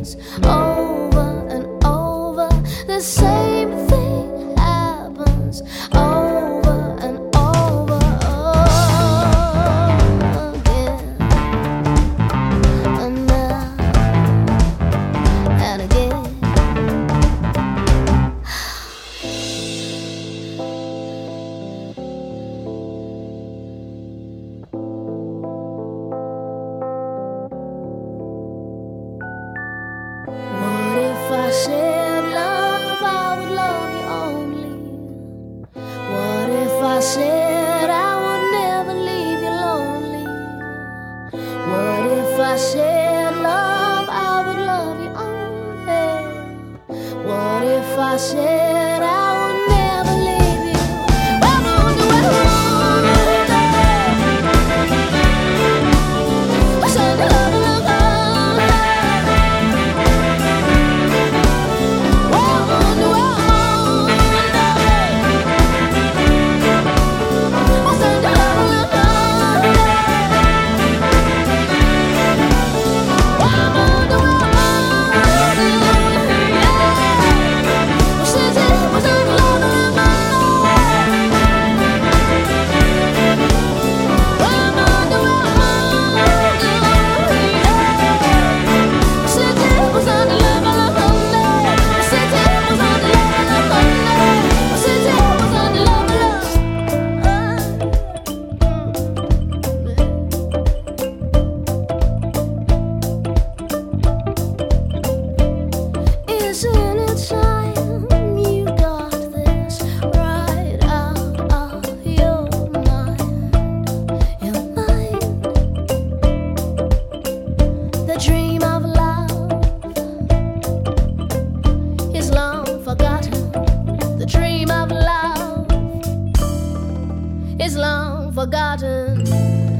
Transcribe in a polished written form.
happens over and over. The same thing happens over and over again, and now and again. What if I said love, I would love you only? What if I said I would never leave you lonely? What if I said love, I would love you only? What if I said I would never leave you? I wonder what I said love, love, love. Isn't it time you got this right out of your mind? Your mind. The dream of love is long forgotten. The dream of love is long forgotten.